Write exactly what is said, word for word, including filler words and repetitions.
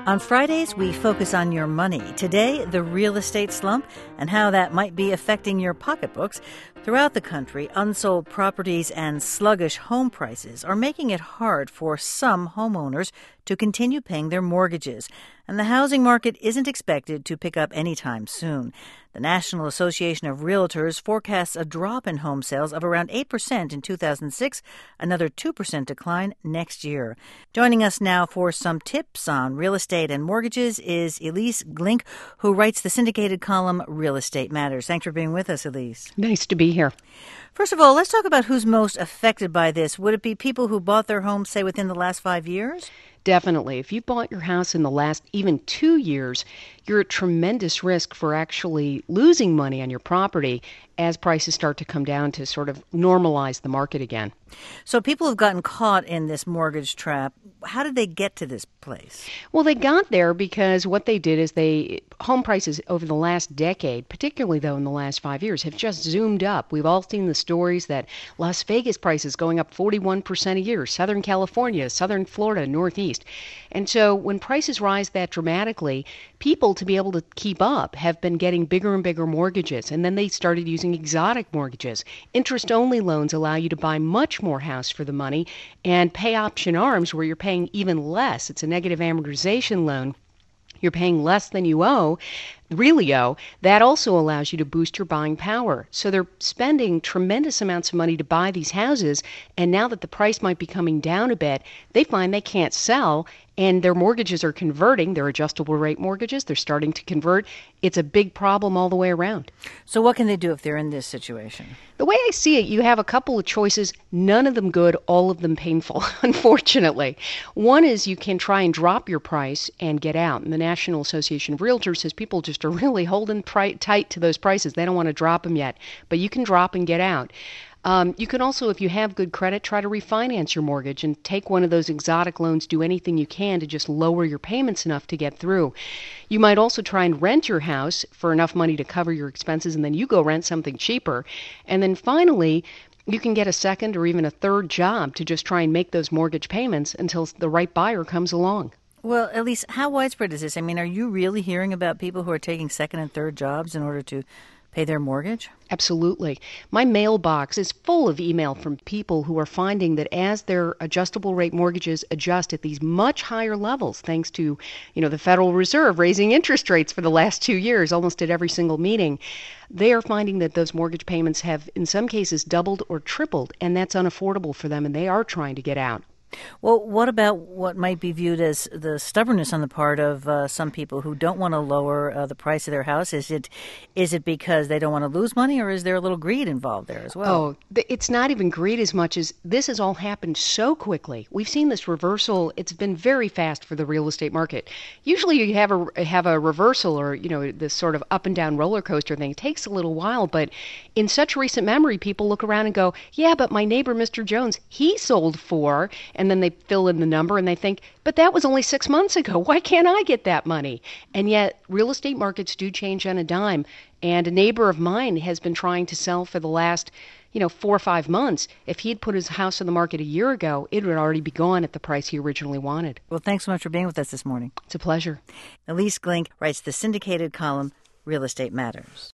On Fridays, we focus on your money. Today, the real estate slump and how that might be affecting your pocketbooks. Throughout the country, unsold properties and sluggish home prices are making it hard for some homeowners to continue paying their mortgages. And the housing market isn't expected to pick up anytime soon. The National Association of Realtors forecasts a drop in home sales of around eight percent in two thousand six, another two percent decline next year. Joining us now for some tips on real estate and mortgages is Elise Glink, who writes the syndicated column Real Estate Matters. Thanks for being with us, Elise. Nice to be here. First of all, let's talk about who's most affected by this. Would it be people who bought their homes, say, within the last five years? Definitely. If you bought your house in the last even two years, you're at tremendous risk for actually losing money on your property as prices start to come down to sort of normalize the market again. So people have gotten caught in this mortgage trap. How did they get to this place? Well, they got there because what they did is they home prices over the last decade, particularly though in the last five years, have just zoomed up. We've all seen the stories that Las Vegas prices going up forty-one percent a year, Southern California, Southern Florida, Northeast. And so when prices rise that dramatically, people, to be able to keep up, have been getting bigger and bigger mortgages. And then they started using exotic mortgages. Interest-only loans allow you to buy much more house for the money, and pay option arms where you're paying even less. It's a negative amortization loan. You're paying less than you owe, really owe. That also allows you to boost your buying power. So they're spending tremendous amounts of money to buy these houses, and now that the price might be coming down a bit, they find they can't sell, and their mortgages are converting. They're adjustable rate mortgages. They're starting to convert. It's a big problem all the way around. So what can they do if they're in this situation? The way I see it, you have a couple of choices, none of them good, all of them painful, unfortunately. One is you can try and drop your price and get out. And the National Association of Realtors says people just are really holding pri- tight to those prices. They don't want to drop them yet. But you can drop and get out. Um, you can also, if you have good credit, try to refinance your mortgage and take one of those exotic loans, do anything you can to just lower your payments enough to get through. You might also try and rent your house for enough money to cover your expenses, and then you go rent something cheaper. And then finally, you can get a second or even a third job to just try and make those mortgage payments until the right buyer comes along. Well, Elise, how widespread is this? I mean, are you really hearing about people who are taking second and third jobs in order to pay their mortgage? Absolutely. My mailbox is full of email from people who are finding that as their adjustable rate mortgages adjust at these much higher levels, thanks to, you know, the Federal Reserve raising interest rates for the last two years, almost at every single meeting, they are finding that those mortgage payments have, in some cases, doubled or tripled, and that's unaffordable for them, and they are trying to get out. Well, what about what might be viewed as the stubbornness on the part of uh, some people who don't want to lower uh, the price of their house? Is it is it because they don't want to lose money, or is there a little greed involved there as well? Oh, it's not even greed as much as this has all happened so quickly. We've seen this reversal. It's been very fast for the real estate market. Usually you have a have a reversal, or, you know, this sort of up and down roller coaster thing. It takes a little while, but in such recent memory, people look around and go, yeah, but my neighbor, Mister Jones, he sold for... And then they fill in the number and they think, but that was only six months ago. Why can't I get that money? And yet real estate markets do change on a dime. And a neighbor of mine has been trying to sell for the last, you know, four or five months. If he had put his house on the market a year ago, it would already be gone at the price he originally wanted. Well, thanks so much for being with us this morning. It's a pleasure. Elise Glink writes the syndicated column Real Estate Matters.